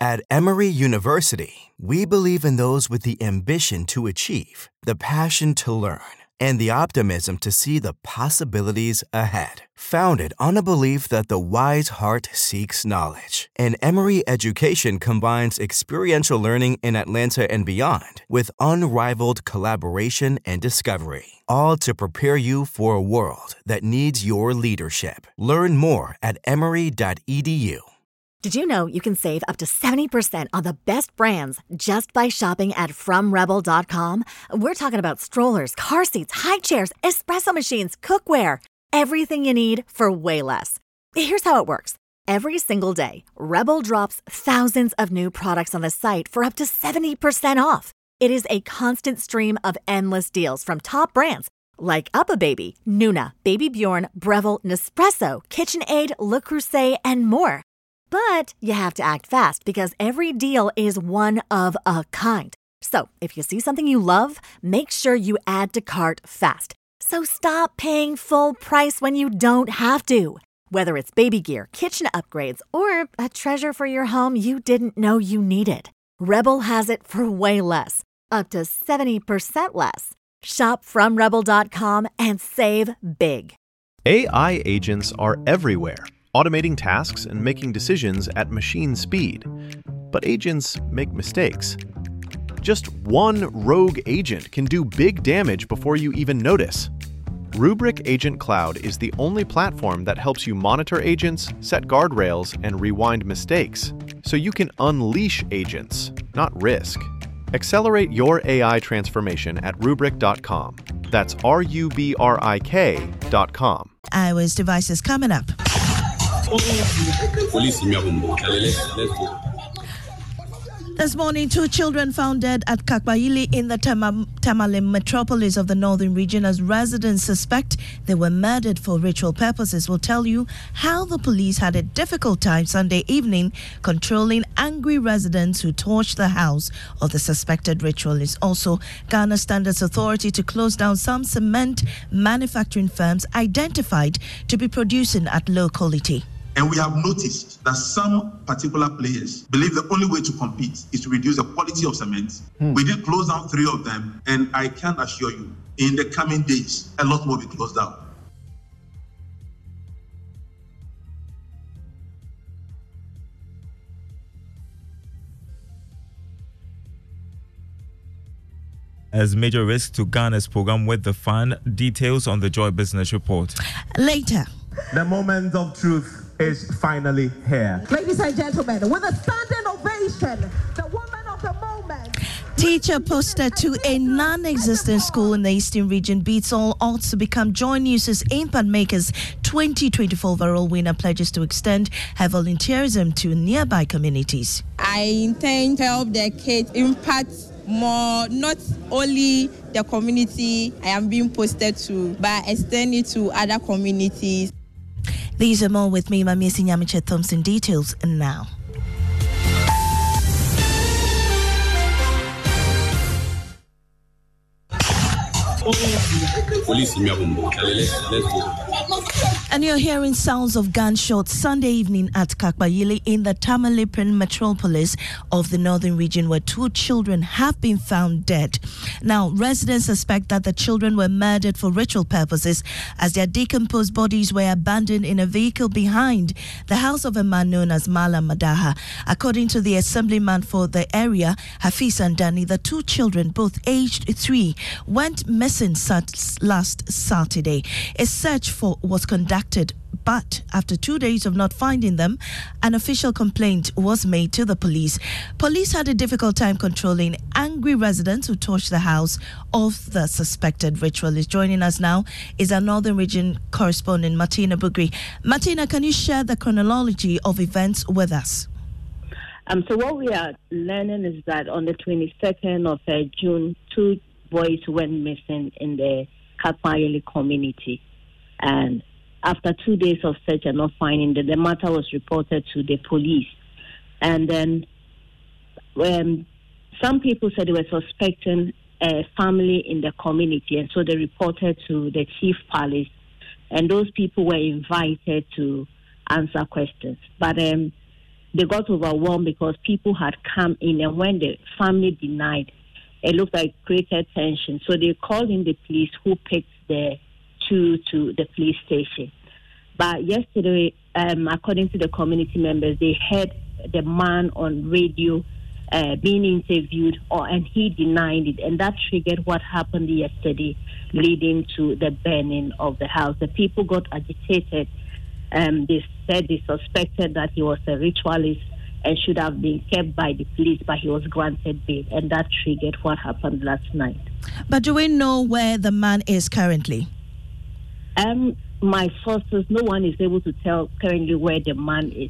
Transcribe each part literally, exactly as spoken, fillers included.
At Emory University, we believe in those with the ambition to achieve, the passion to learn, and the optimism to see the possibilities ahead. Founded on a belief that the wise heart seeks knowledge, and Emory education combines experiential learning in Atlanta and beyond with unrivaled collaboration and discovery, all to prepare you for a world that needs your leadership. Learn more at emory dot e d u. Did you know you can save up to seventy percent on the best brands just by shopping at from rebel dot com? We're talking about strollers, car seats, high chairs, espresso machines, cookware, everything you need for way less. Here's how it works. Every single day, Rebel drops thousands of new products on the site for up to seventy percent off. It is a constant stream of endless deals from top brands like UPPAbaby, Nuna, Baby Bjorn, Breville, Nespresso, KitchenAid, Le Creuset, and more. But you have to act fast because every deal is one of a kind. So if you see something you love, make sure you add to cart fast. So stop paying full price when you don't have to. Whether it's baby gear, kitchen upgrades, or a treasure for your home you didn't know you needed, Rebel has it for way less, up to seventy percent less. Shop from rebel dot com and save big. A I agents are everywhere, automating tasks and making decisions at machine speed. But agents make mistakes. Just one rogue agent can do big damage before you even notice. Rubrik Agent Cloud is the only platform that helps you monitor agents, set guardrails, and rewind mistakes, so you can unleash agents, not risk. Accelerate your A I transformation at rubrik dot com. That's R U B R I K dot com. iOS devices coming up. This morning, two children found dead at Kakbayili in the Tama- Tamale metropolis of the northern region as residents suspect they were murdered for ritual purposes. We'll tell you how the police had a difficult time Sunday evening controlling angry residents who torched the house of the suspected ritualist. Also, Ghana Standards Authority to close down some cement manufacturing firms identified to be producing at low quality. And we have noticed that some particular players believe the only way to compete is to reduce the quality of cement. Hmm. We did close down three of them, and I can assure you, in the coming days, a lot more will be closed down. As major risk to Ghana's program with the fund. Details on the Joy Business Report. Later. The moment of truth is finally here. Ladies and gentlemen, with a standing ovation, the woman of the moment. Teacher posted to a non-existent school in the Eastern region beats all odds to become Joy News' Impact Makers twenty twenty-four overall winner, pledges to extend her volunteerism to nearby communities. I intend to help the kids impact more, not only the community I am being posted to, but extend it to other communities. These are more with me, Mami Sinyamiche Thompson. Details now. And you're hearing sounds of gunshots Sunday evening at Kakbayili in the Tamale metropolis of the northern region, where two children have been found dead. Now, residents suspect that the children were murdered for ritual purposes as their decomposed bodies were abandoned in a vehicle behind the house of a man known as Mala Madaha. According to the assemblyman for the area, Hafiz Andani, the two children, both aged three, went missing last Saturday. A search for was conducted, but after two days of not finding them, an official complaint was made to the police. Police had a difficult time controlling angry residents who torched the house of the suspected ritualist. Joining us now is our Northern Region correspondent, Martina Bugri. Martina, can you share the chronology of events with us? Um, so what we are learning is that on the twenty-second of uh, June, two boys went missing in the Kakbayili community. And after two days of search and not finding them, the matter was reported to the police. And then when some people said they were suspecting a family in the community, and so they reported to the chief police, and those people were invited to answer questions. But um, they got overwhelmed because people had come in, and when the family denied, it looked like it created tension. So they called in the police, who picked the two to the police station. But yesterday, um, according to the community members, they heard the man on radio uh, being interviewed, or and he denied it, and that triggered what happened yesterday, leading to the burning of the house. The people got agitated. Um, they said they suspected that he was a ritualist and should have been kept by the police, but he was granted bail, and that triggered what happened last night. But do we know where the man is currently? Um, my sources, no one is able to tell currently where the man is.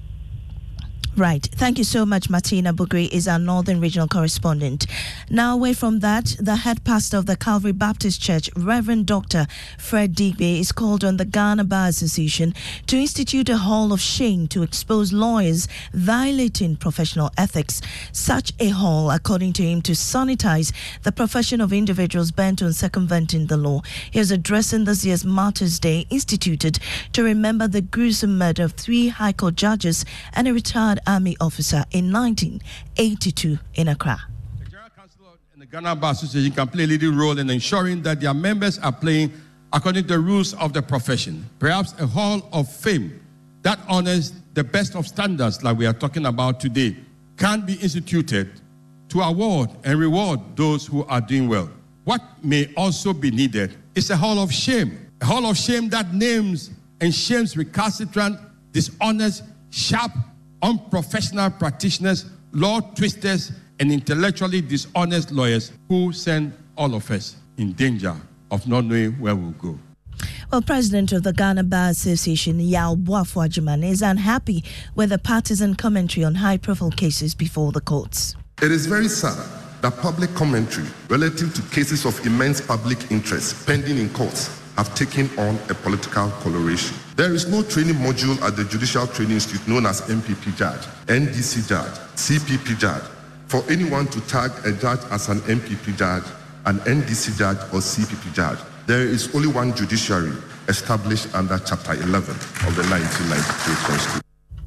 Right. Thank you so much. Martina Bugri is our Northern Regional Correspondent. Now, away from that, the head pastor of the Calvary Baptist Church, Reverend Doctor Fred Digbe, is called on the Ghana Bar Association to institute a hall of shame to expose lawyers violating professional ethics. Such a hall, according to him, to sanitize the profession of individuals bent on circumventing the law. He is addressing this year's Martyrs' Day, instituted to remember the gruesome murder of three High Court judges and a retired Army officer in nineteen eighty-two in Accra. The General Council and the Ghana Bar Association can play a leading role in ensuring that their members are playing according to the rules of the profession. Perhaps a hall of fame that honors the best of standards, like we are talking about today, can be instituted to award and reward those who are doing well. What may also be needed is a hall of shame, a hall of shame that names and shames recalcitrant, dishonest, sharp, unprofessional practitioners, law twisters, and intellectually dishonest lawyers who send all of us in danger of not knowing where we'll go. Well, President of the Ghana Bar Association, Yao Boafo Adjumani, is unhappy with the partisan commentary on high-profile cases before the courts. It is very sad that public commentary relative to cases of immense public interest pending in courts have taken on a political coloration. There is no training module at the Judicial Training Institute known as M P P judge, N D C judge, C P P judge, for anyone to tag a judge as an M P P judge, an N D C judge, or C P P judge. There is only one judiciary established under Chapter eleven of the nineteen ninety-two Constitution.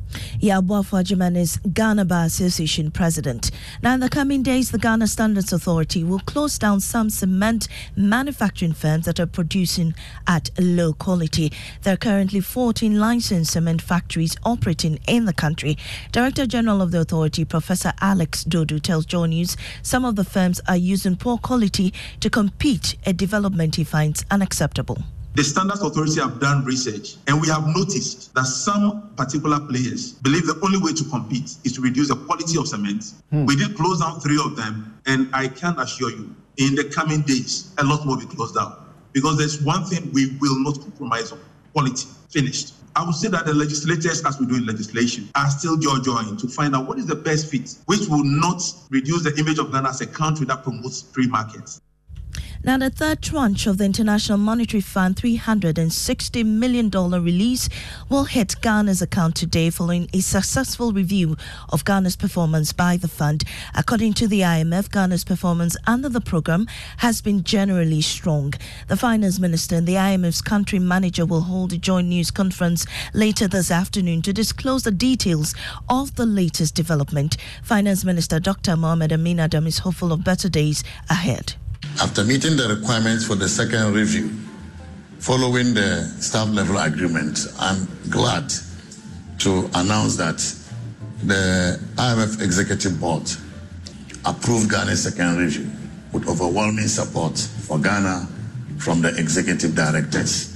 Yao Boafo Adjumani is Ghana Bar Association president. Now, in the coming days, the Ghana Standards Authority will close down some cement manufacturing firms that are producing at low quality. There are currently fourteen licensed cement factories operating in the country. Director General of the authority, Professor Alex Dodu, tells Joy News some of the firms are using poor quality to compete, a development he finds unacceptable. The Standards Authority have done research, and we have noticed that some particular players believe the only way to compete is to reduce the quality of cement. Hmm. We did close down three of them, and I can assure you, in the coming days, a lot more will be closed down. Because there's one thing we will not compromise on: quality. Finished. I would say that the legislators, as we do in legislation, are still jaw-jawing to find out what is the best fit, which will not reduce the image of Ghana as a country that promotes free markets. Now, the third tranche of the International Monetary Fund three hundred sixty million dollars release will hit Ghana's account today following a successful review of Ghana's performance by the fund. According to the I M F, Ghana's performance under the program has been generally strong. The Finance Minister and the I M F's country manager will hold a joint news conference later this afternoon to disclose the details of the latest development. Finance Minister Doctor Mohamed Amin Adam is hopeful of better days ahead. After meeting the requirements for the second review, following the staff level agreement, I'm glad to announce that the I M F Executive Board approved Ghana's second review with overwhelming support for Ghana from the executive directors.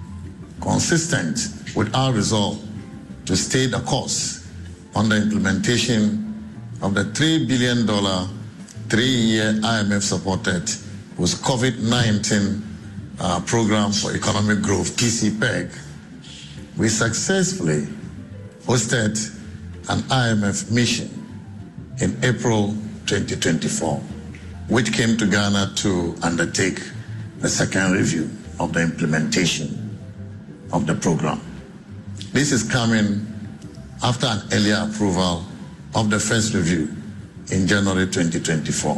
Consistent with our resolve to stay the course on the implementation of the three billion dollars three-year I M F-supported with COVID nineteen uh, program for economic growth, P C P E G, we successfully hosted an I M F mission in April twenty twenty-four, which came to Ghana to undertake the second review of the implementation of the program. This is coming after an earlier approval of the first review in January twenty twenty-four.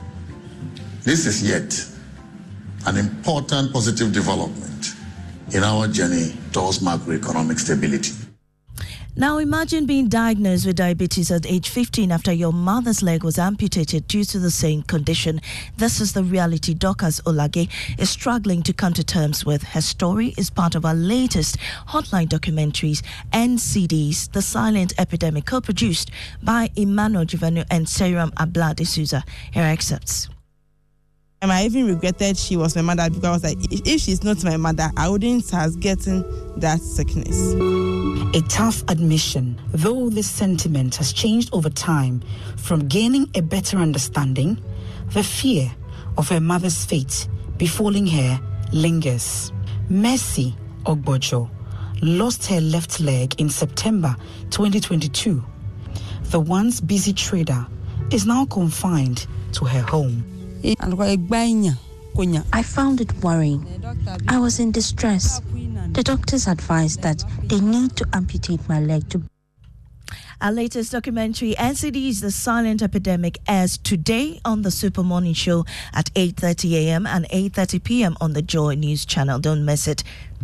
This is yet an important positive development in our journey towards macroeconomic stability. Now imagine being diagnosed with diabetes at age fifteen after your mother's leg was amputated due to the same condition. This is the reality Dorcas Olage is struggling to come to terms with. Her story is part of our latest Hotline documentaries, N C Ds, The Silent Epidemic, co-produced by Emmanuel Jivanu and Seram Abla de Souza. Here are excerpts. And I even regretted she was my mother because I was like, if she's not my mother, I wouldn't have gotten that sickness. A tough admission, though this sentiment has changed over time from gaining a better understanding, the fear of her mother's fate befalling her lingers. Mercy Ogbojo lost her left leg in September twenty twenty-two. The once busy trader is now confined to her home. I found it worrying. I was in distress. The doctors advised that they need to amputate my leg to. Our latest documentary, N C Ds, The Silent Epidemic, airs today on the Super Morning Show at eight thirty a.m. and eight thirty p.m. on the Joy News channel. Don't miss it.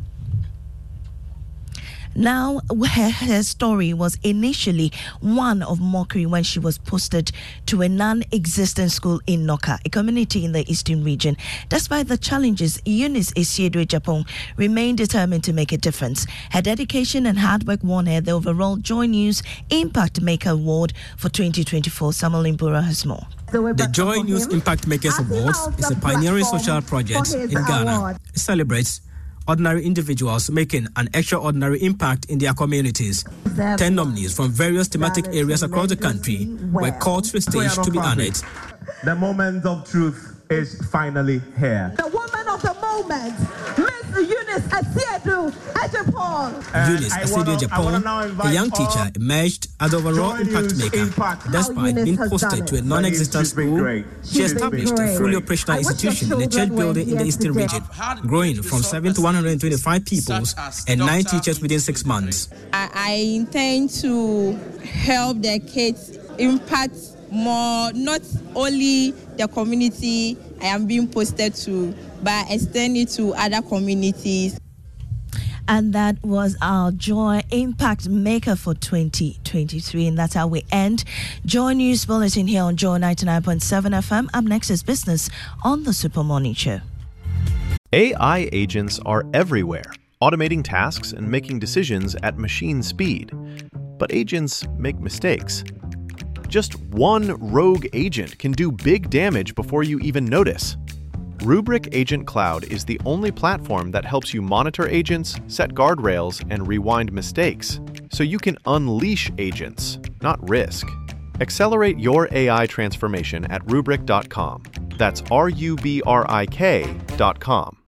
Now, her, her story was initially one of mockery when she was posted to a non-existent school in Noka, a community in the eastern region. Despite the challenges, Eunice Esiedwe Japon remained determined to make a difference. Her dedication and hard work won her the overall Joy News Impact Maker Award for twenty twenty-four. Samuel Imbura has more. The Joy News Impact Makers Awards is a pioneering social project in Ghana. It celebrates ordinary individuals making an extraordinary impact in their communities. Ten nominees from various thematic areas across the country were called to the stage to be honored. The moment of truth is finally here. The woman of the moment, Miss Eunice Esiedwe Japon. Eunice Esiedwe Japon, a young teacher, emerged as the overall impact maker. Impact. Despite being posted to a non-existent school, she established a fully operational institution in a church building in the eastern region, growing from seven to one hundred twenty-five pupils and nine teachers within six months. I, I intend to help the kids impact more, not only the community I am being posted to, but extend it to other communities. And that was our Joy Impact Maker for twenty twenty-three. And that's how we end Joy News Bulletin here on Joy ninety-nine point seven F M. Up next is business on the Super Morning Show. A I agents are everywhere, automating tasks and making decisions at machine speed. But agents make mistakes. Just one rogue agent can do big damage before you even notice. Rubrik Agent Cloud is the only platform that helps you monitor agents, set guardrails, and rewind mistakes, so you can unleash agents, not risk. Accelerate your A I transformation at rubrik dot com. That's R U B R I K dot com.